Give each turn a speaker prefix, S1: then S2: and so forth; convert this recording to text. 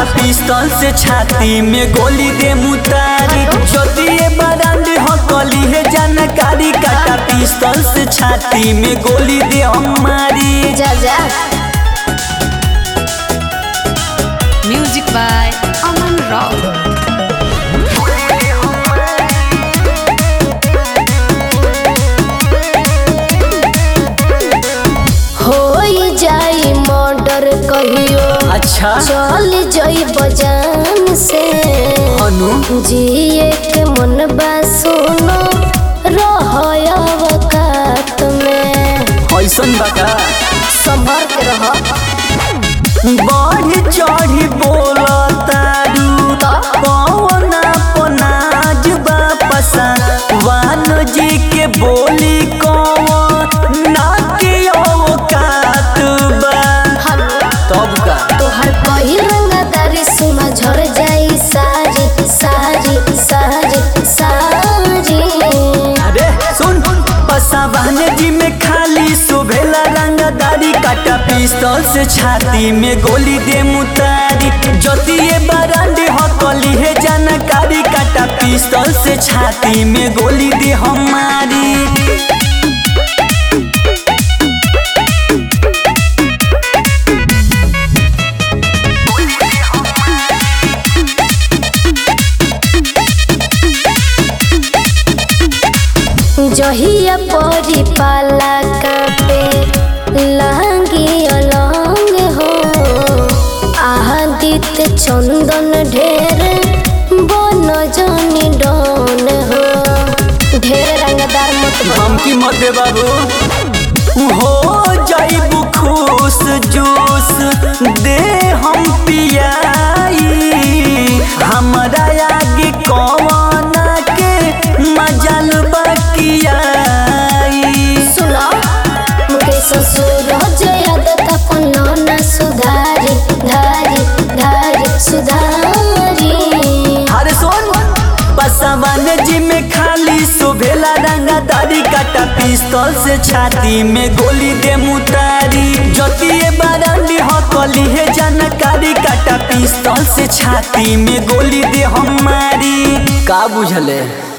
S1: पिस्तौल से छाती में गोली दे मुतारी। जदी ये बरांड हकली है जानकारी काटा पिस्तौल से छाती में गोली दे हमारी।
S2: जा जा
S3: म्यूजिक बाय अमन राव।
S2: जाई मर्डर कहियो
S1: अच्छा
S2: चल जाई बजान से
S1: अनु
S2: जिए के मन बा सुनो रहय वक्त में
S1: ऐसन बता
S2: संभर के रह।
S1: बढ़ी चढ़ी बोलतारू कौन अपनाज बापसा वानो जी के बोली कौन ना के औकात बा। तब का
S2: तोहर कही रंगदारी सुना झर जाई सारी सारी सारी सारी।
S1: अरे सुन पसावान जी में खाली सुभेला रंगदारी काटा पिस्तौल से छाती में गोली दे मुतारी। जतिये बरांडे हकली है जानकारी काटा पिस्तौल से छाती में गोली दे हमारी।
S2: जहिया परी पाला कापे लांगी अलंग हो आदित्य चंदन ढेर बन जनी डन हो। ढेर रंगदार मत
S1: धमकी मत दे बाबू हो जाइबू खुश जूस दे हम पियाई। हमारा आगे कौन के मजल बकियाई।
S2: सुनो मुके ससुर जयदत अपन न सुधारी धारी धारी सुधारी।
S1: अरे सुन पसावान जी में खाली सुभेला रंगदारी काटा पिस्तौल से छाती में गोली दे मुतारी। जतिये बरांडी हकली है जानकारी काटा पिस्तौल से छाती में गोली दे हमारी। का बुझले।